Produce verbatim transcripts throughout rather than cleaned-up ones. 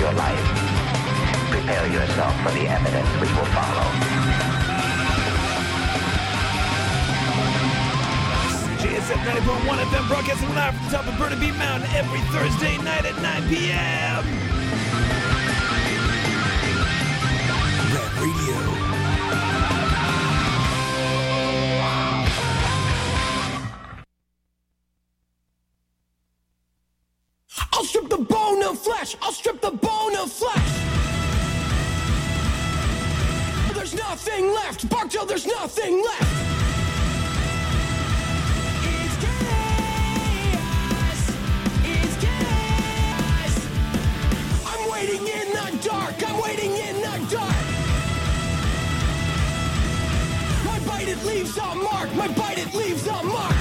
your life. Prepare yourself for the evidence which will follow. J S F ninety point one F M broadcasting live from the top of Burnaby Mountain every Thursday night at nine p.m. Rad Radio. I'll strip the bone of flesh. I'll strip the bone of flesh. There's nothing left. Bark till there's nothing left. It's chaos. It's chaos. I'm waiting in the dark. I'm waiting in the dark. My bite, it leaves a mark. My bite, it leaves a mark.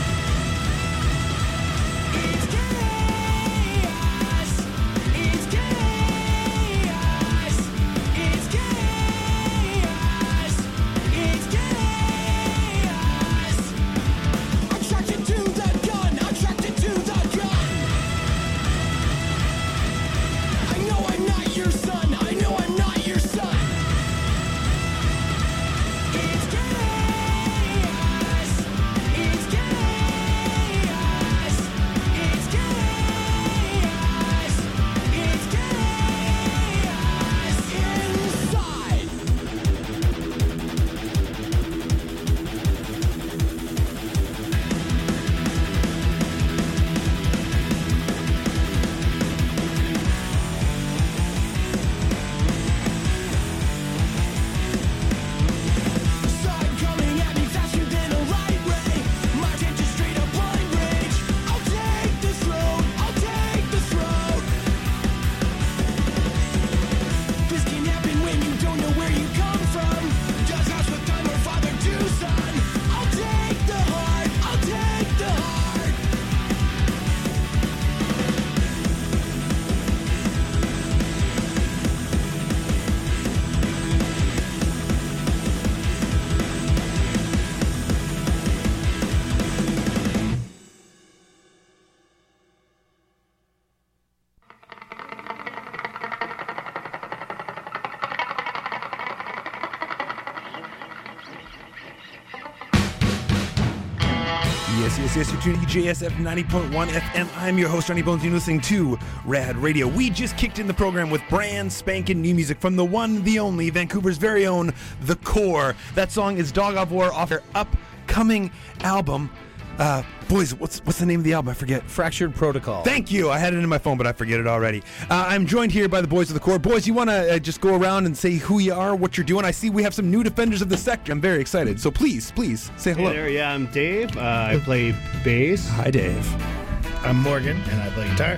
Yes, yes, yes, you're tuning to J S F ninety point one F M. I'm your host, Johnny Bones. You're listening to Rad Radio. We just kicked in the program with brand spanking new music from the one, the only, Vancouver's very own, The Core. That song is Dog of War off their upcoming album. Uh, boys, what's what's the name of the album? I forget. Fractured Protocol. Thank you. I had it in my phone, but I forget it already. Uh, I'm joined here by the boys of The Core. Boys, you want to uh, just go around and say who you are, what you're doing? I see we have some new defenders of the sector. I'm very excited. So please, please, say hello. Hey there, yeah, I'm Dave. Uh, I play bass. Hi, Dave. I'm Morgan, and I play guitar.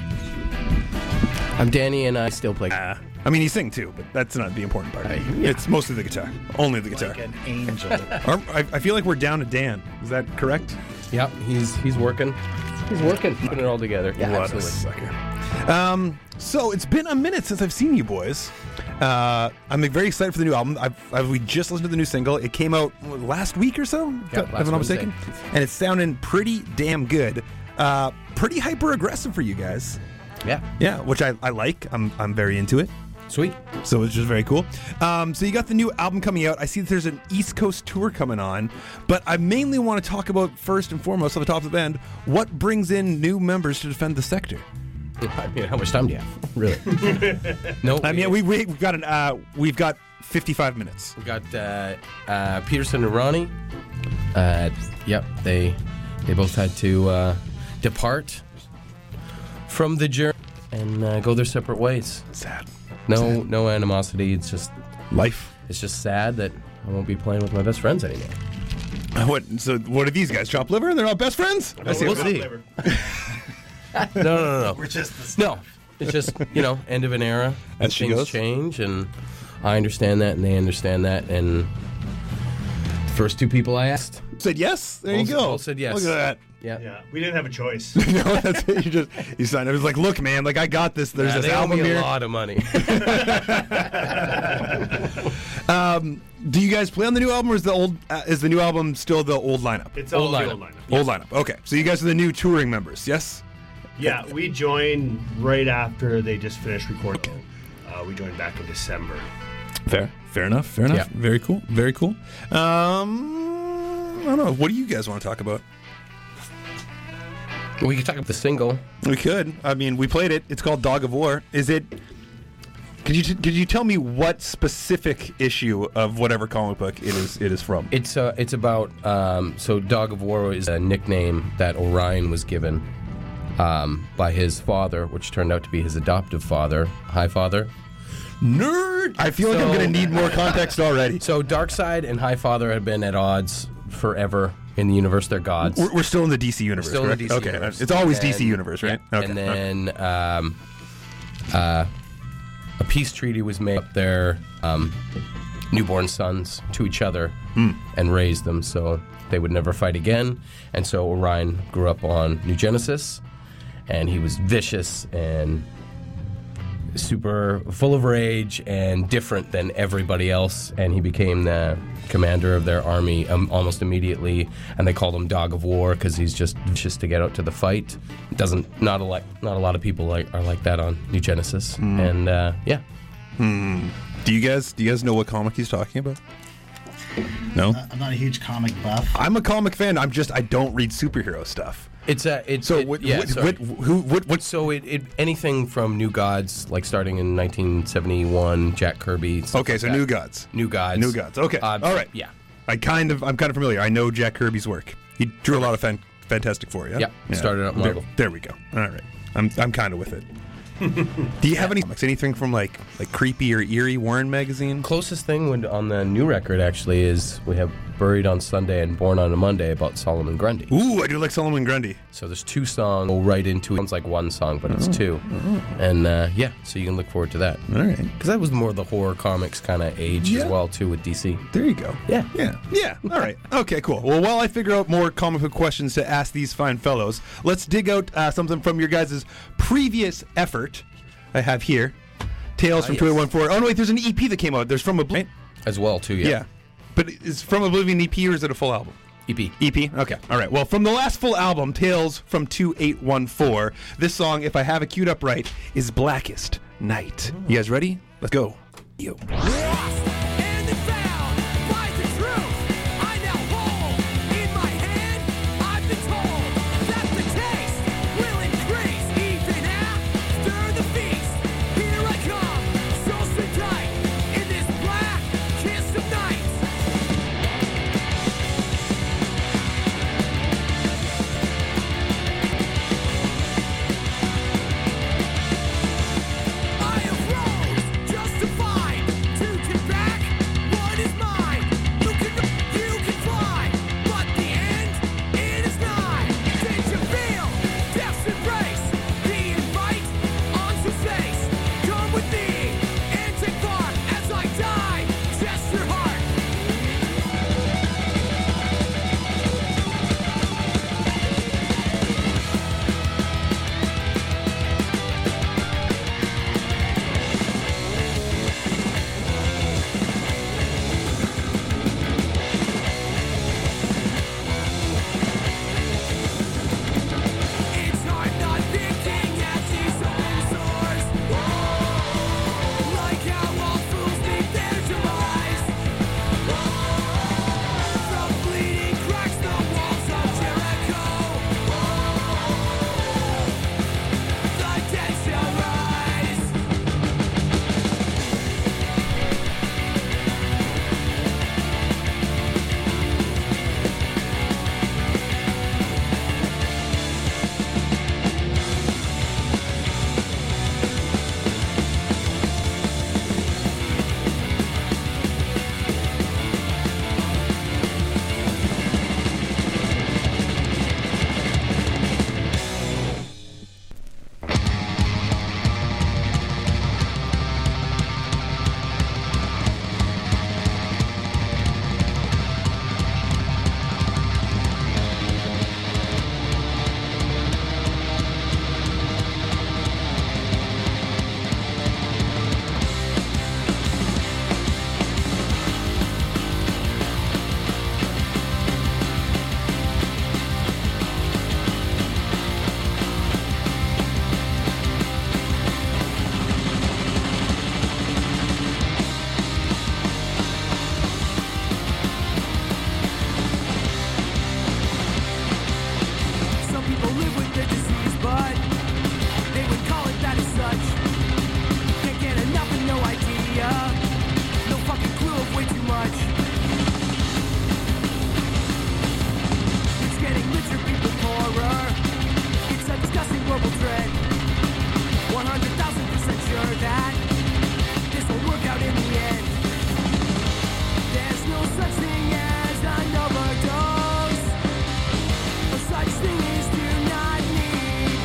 I'm Danny, and I still play. Uh, I mean, you sing too, but that's not the important part. Uh, yeah. It's mostly the guitar. Only the guitar. Like an angel. Are, I, I feel like we're down to Dan. Is that correct? Yep, he's he's working. He's working, putting it all together. Yeah, what absolutely. a sucker. Um, so it's been a minute since I've seen you boys. Uh, I'm very excited for the new album. I've, I've we just listened to the new single. It came out last week or so, yeah, if I'm not mistaken, and it's sounding pretty damn good. Uh, pretty hyper aggressive for you guys. Yeah, yeah, which I, I like. I'm I'm very into it. Sweet. So it's just very cool. Um, so you got the new album coming out. I see that there's an East Coast tour coming on, but I mainly want to talk about, first and foremost, on the top of the band, what brings in new members to defend the sector? I mean, how much time do you have? Really? No. I mean, we, we, we've got an uh, we've got fifty-five minutes. We got uh, uh, Peterson and Ronnie. Uh, yep, they they both had to uh, depart from the journey and uh, go their separate ways. Sad. No, sad. no animosity. It's just life. It's just sad that I won't be playing with my best friends anymore. What? So what are these guys? Chop liver? They're not best friends? I see. We'll see. no, no, no, no. We're just the no. It's just, you know, end of an era. As she things goes. change, and I understand that, and they understand that, and the first two people I asked said yes. There both, you go. Both said yes. Look at that. Yeah. Yeah, we didn't have a choice. No, that's it. You just you signed. It was like, look, man, like I got this. There's Yeah, this they owe album me here. a lot of money. um, do you guys play on the new album, or is the old? Uh, is the new album still the old lineup? It's all Old the lineup. old lineup. Old lineup. Okay, so you guys are the new touring members, yes? Yeah, we joined right after they just finished recording. Uh, we joined back in December. Fair. Fair enough. Fair enough. Yeah. Very cool. Very cool. Um, I don't know. What do you guys want to talk about? We could talk about the single. We could. I mean, we played it. It's called Dog of War. Is it... Could you t- could you tell me what specific issue of whatever comic book it is it is from? It's uh, it's about um, so Dog of War is a nickname that Orion was given um, by his father, which turned out to be his adoptive father, High Father. Nerd! I feel like I'm So- going to need more context already. So Darkseid and High Father had been at odds forever in the universe. They're gods. We're, we're still in the D C universe, Still in the correct? D C okay, universe. it's always D C And- universe, right? yeah. Okay. And then um, uh, a peace treaty was made up their um, newborn sons to each other and raised them so they would never fight again. And so Orion grew up on New Genesis, and he was vicious and super full of rage and different than everybody else, and he became the commander of their army um, almost immediately, and they called him Dog of War because he's just vicious to get out to the fight. Doesn't not a lot not a lot of people like are like that on New Genesis, and uh, yeah. Do you guys do you guys know what comic he's talking about? No, I'm not a huge comic buff. I'm a comic fan. I'm just I don't read superhero stuff. It's a it's So it- what, yeah, what, sorry. what, who what what So it, it anything from New Gods, like starting in nineteen seventy-one, Jack Kirby. stuff Okay, like so that. New Gods. New Gods. New Gods. Okay. Uh, All right. Yeah. I kind of I'm kind of familiar. I know Jack Kirby's work. He drew a lot of fan, Fantastic Four, yeah? Yeah, started out there, Marvel. there we go. All right. I'm I'm kind of with it. Do you have any comics? Anything from like like creepy or eerie Warren magazine? Closest thing would, on the new record actually is we have Buried on Sunday and Born on a Monday about Solomon Grundy. Ooh, I do like Solomon Grundy. So there's two songs go right into it. Sounds like one song, but it's two. And uh, yeah, so you can look forward to that. All right. Because that was more the horror comics kind of age Yeah. as well too with D C. There you go. Yeah. Yeah. Yeah. All right. Okay, cool. Well, while I figure out more comic book questions to ask these fine fellows, let's dig out uh, something from your guys' previous effort. I have here Tales Ah, from yes. two eight one four. Oh, no, wait, there's an E P that came out. There's From Oblivion. As well too, Yeah. yeah. But is From Oblivion E P or is it a full album? E P. E P? Okay. All right. Well, from the last full album, Tales from two eight one four, this song, if I have it queued up right, is Blackest Night. You guys ready? Let's go. Yo. Lost and found by the truth I now hold in my hand. I've been told that the taste will increase even after the feast. Here I come, so sit tight in this black kiss of night. I arose justified to combat that this will work out in the end. There's no such thing as an overdose. No such thing as do not need.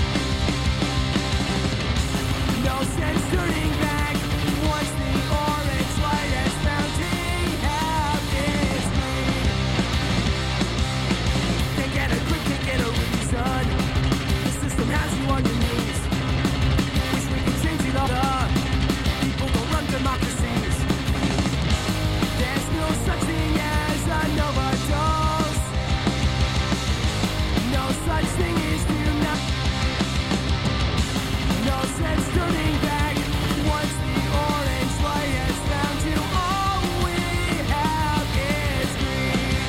No sense turning back once the orange light has found to have its need. Can't get a quick, can't get a reason. The system has you on your knees. Wish we could change it all. People don't run democracies. There's no such thing as an overdose. No such thing as do not. No sense turning back once the orange light has found you. All we have is greed.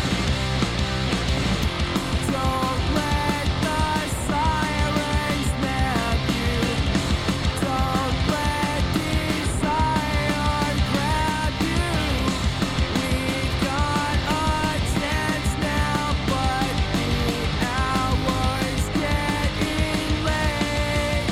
Don't let the sirens nab you. Don't let desire grab you. We've got a chance now, but the hour's getting late.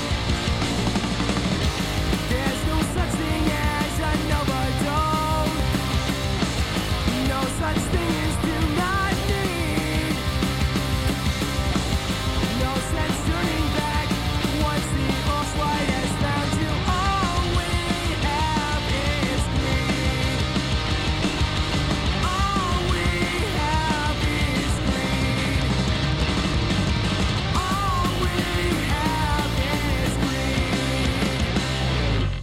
There's no such thing as an overdose. No such thing as do not need. No sense turning back once the orange light has found you. All we have is greed. All we have is greed. All we have is greed.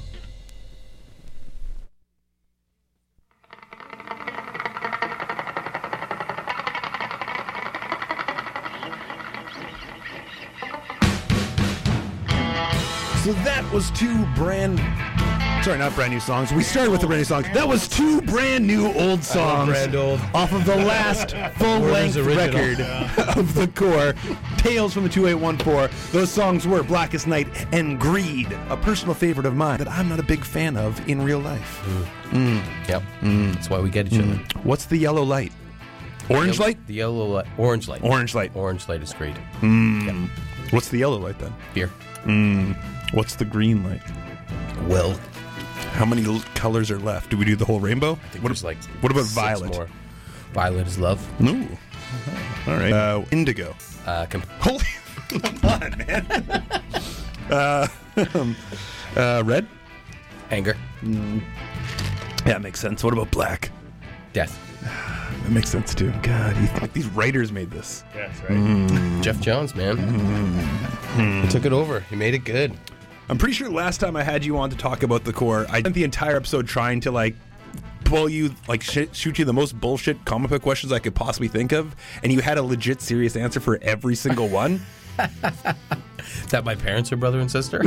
So that was two brand, sorry, not brand new songs. We started with the brand new songs. That was two brand new old songs brand old. off of the last full-length Werner's original. record of the Core, Tales from the two eight one four. Those songs were Blackest Night and Greed, a personal favorite of mine that I'm not a big fan of in real life. Yep. That's why we get each other. What's the yellow light? Orange Yellow- light? The yellow light. Orange light. Orange light. Orange light is great. What's the yellow light then? Beer. What's the green light? Well, How many l- colors are left? Do we do the whole rainbow? I think What, there's like what about six violet? more. Violet is love. Ooh. All right. Uh, indigo. Uh, com- Holy, come on, man. uh, uh, red. anger. Yeah, that makes sense. What about black? Death. That makes sense too. God, you think these writers made this? That's right. Jeff Jones, man. He took it over. He made it good. I'm pretty sure last time I had you on to talk about the Core, I spent the entire episode trying to like pull you, like sh- shoot you the most bullshit comic book questions I could possibly think of, and you had a legit serious answer for every single one. Is that my parents are brother and sister?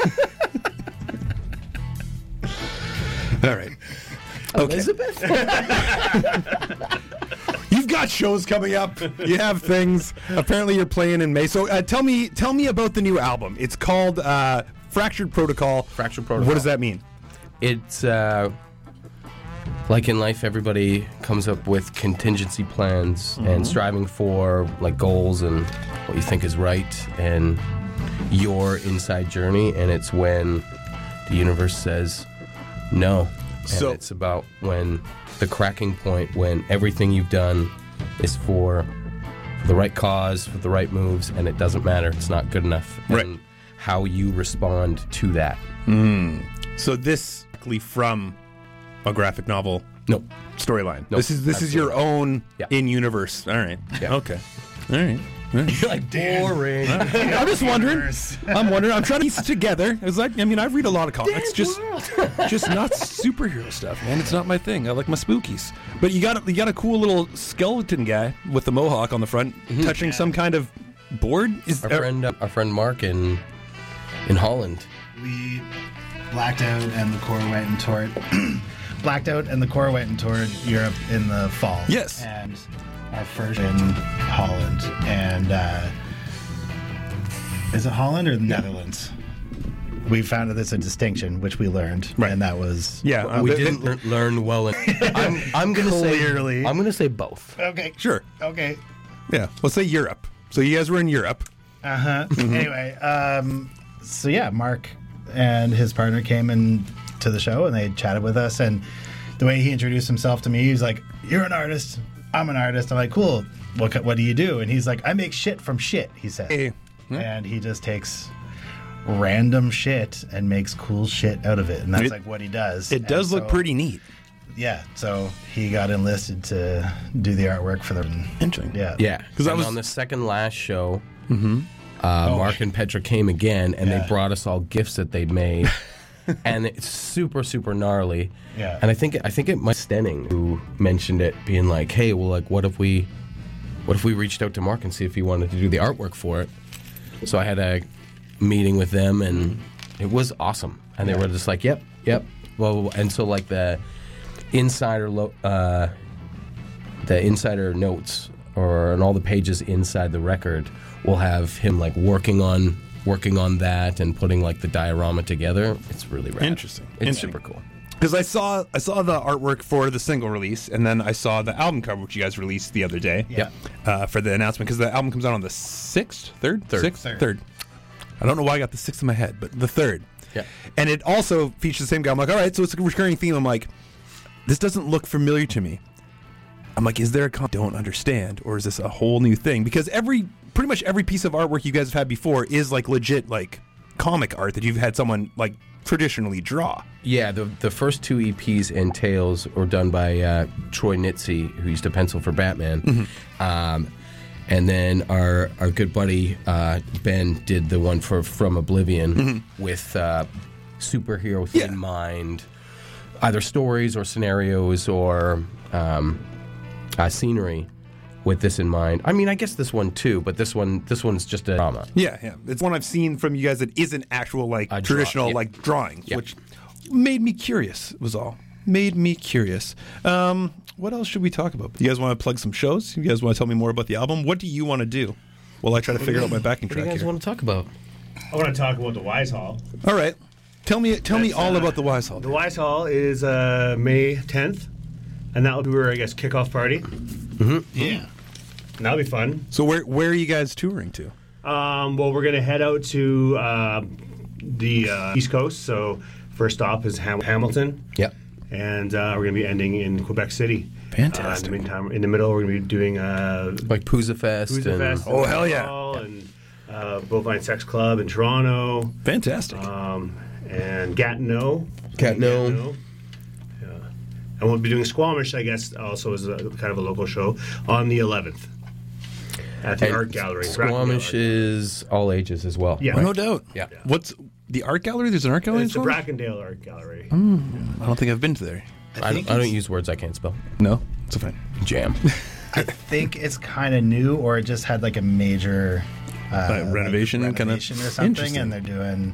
All right. Okay. Elizabeth? You've got shows coming up. You have things. Apparently, you're playing in May. So, uh, tell me, tell me about the new album. It's called uh, Fractured Protocol. Fractured Protocol. What does that mean? It's uh, like in life, everybody comes up with contingency plans and striving for like goals and what you think is right and your inside journey. And it's when the universe says no. And So- it's about when the cracking point, when everything you've done is for, for the right cause, for the right moves, and it doesn't matter. It's not good enough. Right. And how you respond to that. So, this from a graphic novel No. storyline. Nope, This is this is your own Yeah. in universe. All right. Yeah. Okay. All right. All right. You're like boring. I'm just wondering. I'm wondering. I'm trying to piece it together. It's like, I mean, I read a lot of comics, just just not superhero stuff, man. It's not my thing. I like my spookies. But you got a, you got a cool little skeleton guy with the mohawk on the front, touching some kind of board. Is Our friend, uh, our friend Mark in in Holland. We blacked out and the core went and toured. blacked out and the core went and toured Europe in the fall. Yes. And our first in Holland. And uh, is it Holland or the Netherlands? We found that it's a distinction, which we learned, Right. and that was yeah, uh, we the- didn't the- lear- learn well. In, I'm, I'm gonna Clearly. say I'm gonna say both. okay. Sure. Okay. Yeah. Let's say Europe. So you guys were in Europe. Uh huh. Mm-hmm. Anyway, um, so yeah, Mark and his partner came in to the show, and they chatted with us. And the way he introduced himself to me, he was like, "You're an artist. I'm an artist." I'm like, "Cool. What what do you do?" And he's like, "I make shit from shit." He said, Hey. and he just takes random shit and makes cool shit out of it, and that's It- like what he does. It does And look so- pretty neat. Yeah, so he got enlisted to do the artwork for them. Interesting. Yeah, Yeah, 'Cause because I was- on the second last show, uh, Mark and Petra came again, and Yeah. they brought us all gifts that they'd made, and it's super super gnarly. Yeah. and I think I think it might Stenning who mentioned it, being like, "Hey, well, like, what if we, what if we reached out to Mark and see if he wanted to do the artwork for it?" So I had a meeting with them, and it was awesome. And they were just like, "Yep, yep." Well, and so like the insider lo- uh, the insider notes or on all the pages inside the record will have him like working on working on that and putting like the diorama together. It's really rad. Interesting. It's Interesting. super cool. Because I saw I saw the artwork for the single release, and then I saw the album cover, which you guys released the other day. Yep. Uh, for the announcement, because the album comes out on the sixth, third, Third. sixth, Third. third. I don't know why I got the sixth in my head, but the third. Yeah. And it also features the same guy. I'm like, all right, so it's a recurring theme. I'm like, this doesn't look familiar to me. I'm like, is there a con- don't understand, or is this a whole new thing? Because every pretty much every piece of artwork you guys have had before is like legit like comic art that you've had someone like traditionally draw. Yeah, the the first two E Ps and Tales were done by uh, Troy Nitze, who used to pencil for Batman. Mm-hmm. Um, and then our our good buddy uh, Ben did the one for From Oblivion with uh, superhero Mm-hmm. Yeah. in mind, either stories or scenarios or um, uh, scenery with this in mind. I mean, I guess this one too, but this one this one's just a drama. Yeah, yeah. It's one I've seen from you guys that isn't actual like A draw- traditional yeah. like drawings, Yeah. which made me curious. Was all made me curious. Um, what else should we talk about? You guys want to plug some shows? You guys want to tell me more about the album? What do you want to do? While I try to figure out my backing What do you track guys here. want to talk about? I want to talk about the Wise Hall. All right, tell me tell me That's, all uh, about the Wise Hall. The Wise Hall is uh, May tenth, and that will be our, I guess, kickoff party. yeah. And that'll be fun. So where where are you guys touring to? Um, well, we're going to head out to uh, the uh, East Coast. So first stop is Ham- Hamilton. Yep. And uh, we're going to be ending in Quebec City. Fantastic. Uh, in the meantime, in the middle, we're going to be doing uh, Like Pooza Fest Pooza and Fest. Oh, in hell yeah. Montreal And uh, Bovine Sex Club in Toronto. Fantastic. Um, and Gatineau. Gatineau. Yeah. And we'll be doing Squamish, I guess, also as a kind of a local show on the eleventh at the And Art Gallery. Squamish is all ages as well. Yeah. Oh, no doubt. Yeah. What's the art gallery? There's an art gallery. It's in the Squamish? Brackendale Art Gallery. I don't think I've been to there. I, think don't, I don't it's- use words I can't spell. No, it's a fine. Jam. I think it's kind of new, or it just had like a major uh, Uh, renovation like kinda- renovation or something, Interesting. and they're doing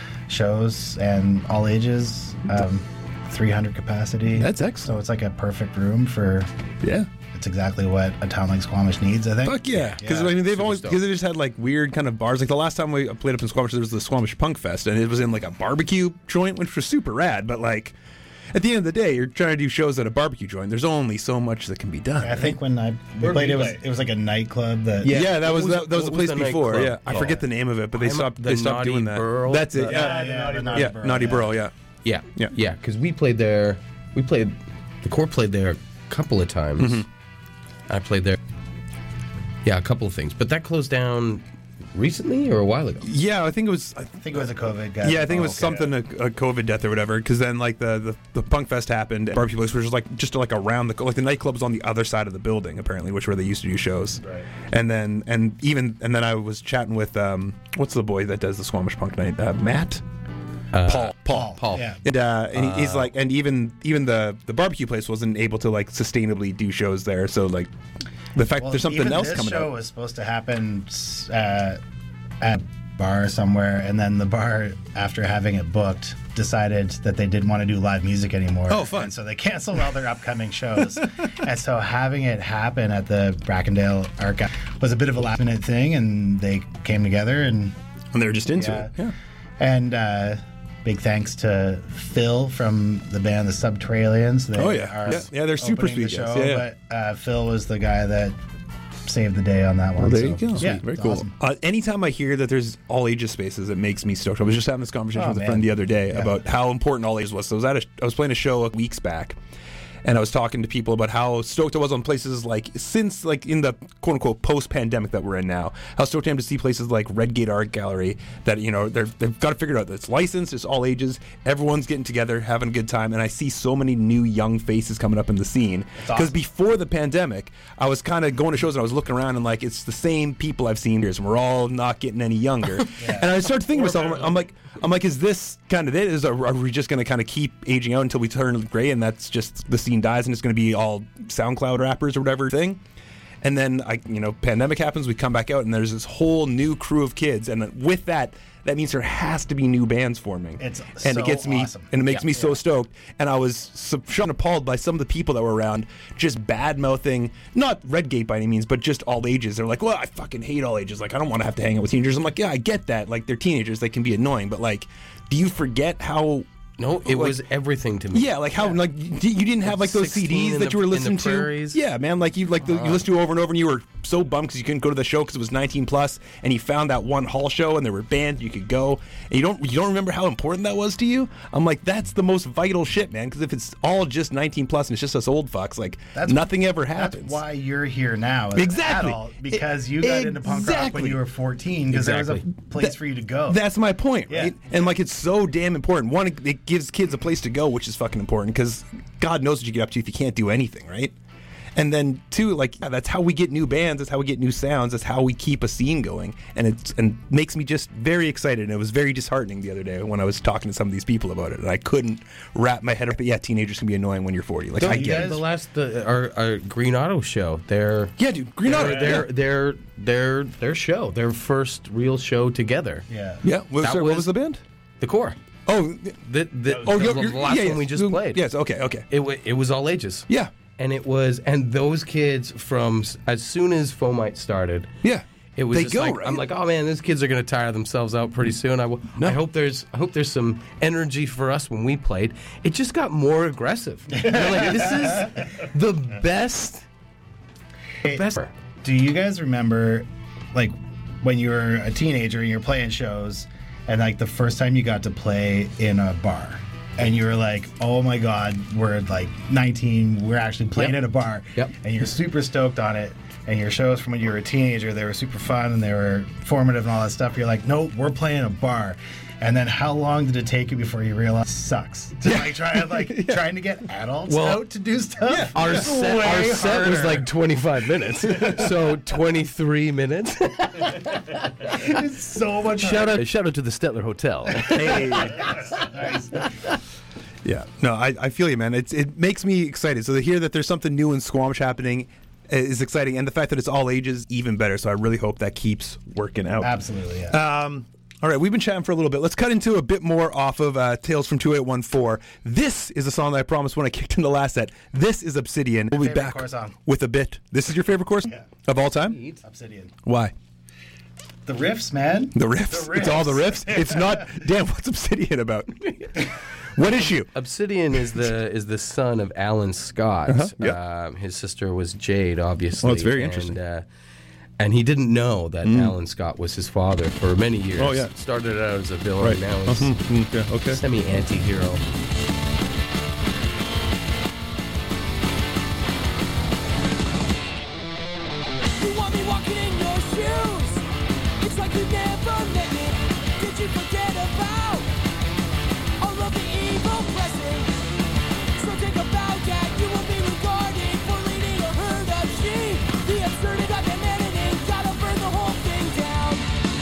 shows and all ages, um, three hundred capacity. That's excellent. So it's like a perfect room for. Yeah. It's exactly what a town like Squamish needs, I think. Fuck yeah! Because Yeah. I mean, they've Super always stoked. because they just had like weird kind of bars. Like the last time we played up in Squamish, there was the Squamish Punk Fest, and it was in like a barbecue joint, which was super rad. But like, at the end of the day, you're trying to do shows at a barbecue joint. There's only so much that can be done. I think when I we Where played, did it we was play? it was like a nightclub that. Yeah, Yeah, that what was was- that, that was what the was place the before. nightclub Yeah, I called? forget the name of it, but they I'm a- stopped. the They stopped Naughty doing that. Burl? That's it. The- Yeah, Yeah, the yeah, Naughty the Burl. Naughty yeah, Burl, Naughty yeah. Burl. Yeah, Yeah, Yeah. yeah, because we played there. We played the Core played there a couple of times. Mm-hmm. I played there. Yeah, a couple of things, but that closed down recently or a while ago. yeah. I think it was. I, I think it was a COVID guy. yeah, I think it was Oh, okay. something a, a COVID death or whatever. Because then like the, the the Punk Fest happened, and barbecue place was just like just like around the like the nightclub was on the other side of the building apparently, which where they used to do shows. Right. And then and even and then I was chatting with um what's the boy that does the Squamish Punk Night? Uh, Matt. Uh, Paul. Paul. Paul. Yeah. And, uh, and he- he's like, and even even the the barbecue place wasn't able to like sustainably do shows there. So like, the fact Well, that there's something even else this coming show out. was supposed to happen uh, at a bar somewhere, and then the bar, after having it booked, decided that they didn't want to do live music anymore. Oh, fun. And so they canceled all their upcoming shows. And so having it happen at the Brackendale Art Gallery was a bit of a last minute thing, and they came together and And they're just into yeah. it. Yeah. And uh, big thanks to Phil from the band The Subterraneans. They Oh, yeah. are Yeah, yeah, they're super opening the sweet guys. show, Yeah, yeah. But uh, Phil was the guy that saved the day on that one. Well, there so, you go. Yeah, Very it's cool. awesome. Uh, anytime I hear that there's all ages spaces, it makes me stoked. I was just having this conversation Oh, with a man. friend the other day Yeah. about how important all ages was. So I was at a, I was playing a show weeks back, and I was talking to people about how stoked I was on places like, since like in the quote unquote post pandemic that we're in now, how stoked I am to see places like Redgate Art Gallery that, you know, they're, they've got to figure out that it's licensed, it's all ages, everyone's getting together, having a good time, and I see so many new young faces coming up in the scene. Because awesome. before the pandemic, I was kind of going to shows and I was looking around and like, it's the same people I've seen here, and we're all not getting any younger. And I started thinking to myself, I'm like, I'm like, is this kind of it? Is are, are we just going to kind of keep aging out until we turn gray, and that's just the scene dies, and it's going to be all SoundCloud rappers or whatever thing? And then I, you know, pandemic happens, we come back out, and there's this whole new crew of kids, and with that, that means there has to be new bands forming. It's and so it gets me, awesome. and it makes Yeah. me so stoked. And I was so shocked and appalled by some of the people that were around, just bad mouthing, not Redgate by any means, but just all ages. They're like, well, I fucking hate all ages. Like, I don't want to have to hang out with teenagers. I'm like, yeah, I get that. Like, they're teenagers. They can be annoying. But, like, do you forget how... No, it like- was everything to me. Yeah, like how like you, you didn't have like those C sixteen Ds in that the- you were in the listening to. prairies. Yeah, man, like you like the, you listened to it over and over, and you were so bummed because you couldn't go to the show because it was nineteen plus, and you found that one hall show, and there were bands you could go, and you don't you don't remember how important that was to you. I'm like, that's the most vital shit, man. Because if it's all just nineteen plus and it's just us old fucks, like That's- nothing ever That's happens. why you're here now as Exactly. an adult, because I- you got into punk rock when exactly. you were fourteen, because there was a Exactly. place That- for you to go. That's my point, Yeah. right? And like, it's so damn important. One, it it gives kids a place to go, which is fucking important, because God knows what you get up to if you can't do anything, right? And then two, like, yeah, that's how we get new bands. That's how we get new sounds. That's how we keep a scene going. And it's and makes me just very excited. And it was very disheartening the other day when I was talking to some of these people about it, and I couldn't wrap my head up. But yeah, teenagers can be annoying when you're forty. Like, Don't I you get guys- it. the last the, our, our Green Auto show. Their Yeah, dude, Green Auto. their, yeah. their their their show, their first real show together. yeah. Yeah, what, That sorry, what was- was the band? The Core. Oh, The, the, oh, the, you're, the you're, last yeah, one yes. we just Mm, played. Yes, okay, okay. It wa it was all ages. Yeah, And it was, and those kids from s- as soon as Fomite started, yeah. it was They just go, like, right? I'm like, oh man, these kids are gonna tire themselves out pretty soon. I, w- No. I hope there's, I hope there's some energy for us when we played. It just got more aggressive. You're like, this is the best, the best. Do you guys remember, like, when you were a teenager and you're playing shows, and like the first time you got to play in a bar, and you were like, "Oh my God, we're like nineteen, we're actually playing Yep. at a bar," Yep. and you're super stoked on it. And your shows from when you were a teenager, they were super fun and they were formative and all that stuff. You're like, "No, we're playing a bar." And then how long did it take you before you realized it sucks to like try like trying to get adults Well, out to do stuff? Our It's set, our way set was harder. like twenty-five minutes, so twenty-three minutes. It's so much. Shout out, shout out to the Stetler Hotel. Hey. Yeah, no, I, I feel you, man. It's it makes me excited. So to hear that there's something new in Squamish happening is exciting, and the fact that it's all ages even better. So I really hope that keeps working out. Absolutely, yeah. Um, all right, we've been chatting for a little bit. Let's cut into a bit more off of uh, Tales from two eight one four. This is a song that I promised when I kicked in the last set. This is Obsidian. We'll be favorite back core song. with a bit. This is your favorite course Yeah. of all time? Obsidian. Why? The riffs, man. The riffs. The It's all the riffs. riffs. It's not. Damn, what's Obsidian about? What issue? Obsidian is the is the son of Alan Scott. Uh-huh, yep. Um, his sister was Jade, obviously. Oh, it's very and, interesting. Uh, and he didn't know that Alan Scott was his father for many years. Oh, yeah. Started out as a villain, now he's Mhm, yeah, okay. semi-anti-hero. You want me walking in your shoes? It's like you never met me. Did you forget about all of the evil blessing? So take a bow, Dad. You will be regarded for leading a herd of sheep. The absurdity of humanity gotta burn the whole thing down.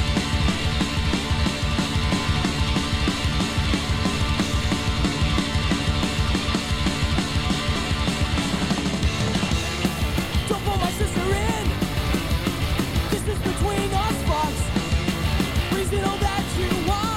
Don't pull my sister in. Distance between us, Fox. Reason all that you want.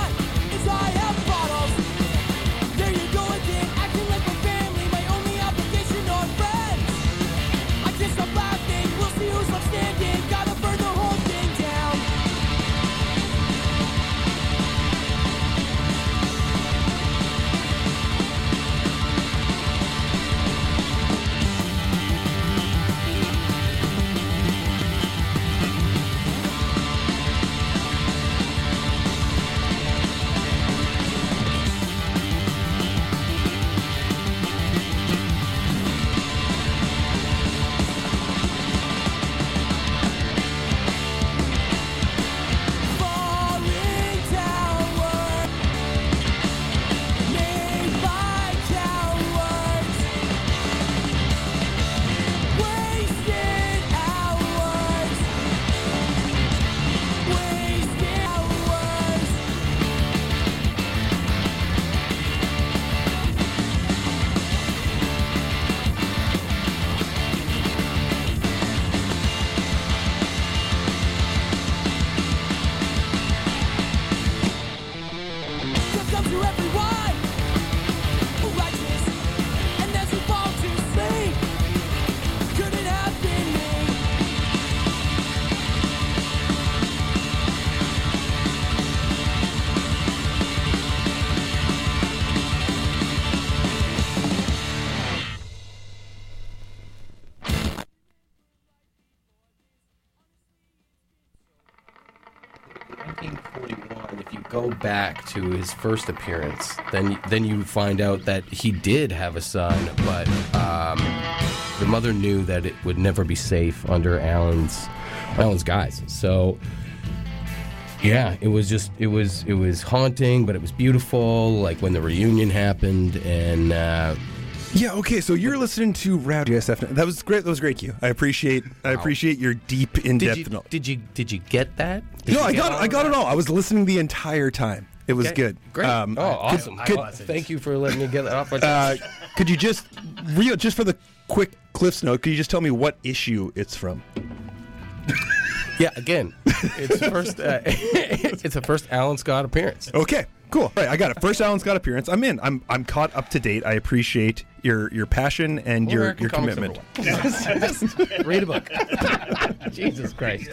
go back to his first appearance, then then you find out that he did have a son, but um, the mother knew that it would never be safe under Alan's Alan's guise. So yeah, it was just it was it was haunting, but it was beautiful. Like when the reunion happened, and uh, Yeah, okay, so you're listening to Rad J S F. That was great. That was great, Q. I appreciate I appreciate your deep, in-depth did you, knowledge. did you did you get that? Did No, you I get got all I of got that? it all. I was listening the entire time. It was Okay, good. Great. Um, oh, awesome. I Good. wasn't. Thank you for letting me get that off my Uh, chest. could you just real just for the quick Cliff's note? Could you just tell me what issue it's from? Yeah, again, it's first. Uh, it's the first Alan Scott appearance. Okay, cool. Right, I got it. First Alan Scott appearance. I'm in. I'm I'm caught up to date. I appreciate your your passion and your American your Comics commitment. number one. Read a book. Jesus Christ.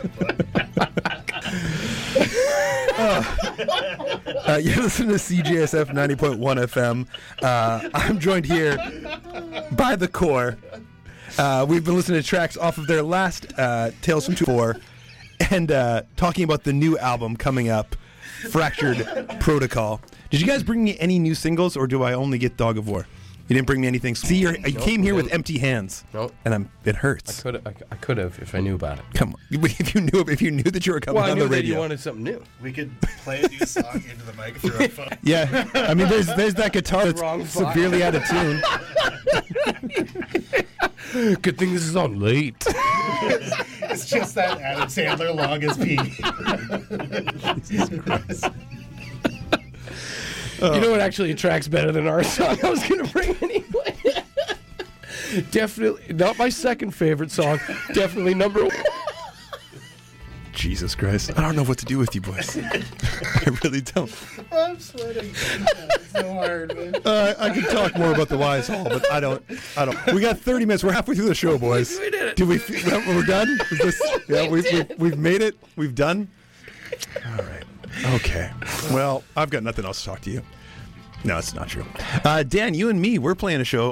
Uh, you're listening to C J S F ninety point one F M. Uh, I'm joined here by the Core. Uh, we've been listening to tracks off of their last uh, Tales from two four and uh, talking about the new album coming up, Fractured Protocol. Did you guys bring me any new singles, or do I only get Dog of War? You didn't bring me anything. See, you're, you Nope, came here with didn't. empty hands, Nope. and I'm. It hurts. Could I, I could have if I knew about it. Come on, if you knew if you knew that you were coming Well, I on knew the that radio. you wanted something new. We could play a new song into the mic through our phone. Yeah, I mean, there's there's that guitar that's Wrong button. severely out of tune. Good thing this is on late. It's just that Adam Sandler long as P. Jesus Christ. You know what actually tracks better than our song I was going to bring anyway? Definitely not my second favorite song. Definitely number one. Jesus Christ, I don't know what to do with you boys. I really don't. I'm sweating. It's so hard, man. Uh, I could talk more about the Wise Hall, but I don't. I don't. We got thirty minutes. We're halfway through the show, boys. We did it. Do we? We're done. Is this? Yeah, we've, we've we've made it. We've done. All right. Okay. Well, I've got nothing else to talk to you. No, it's not true. Uh, Dan, you and me, we're playing a show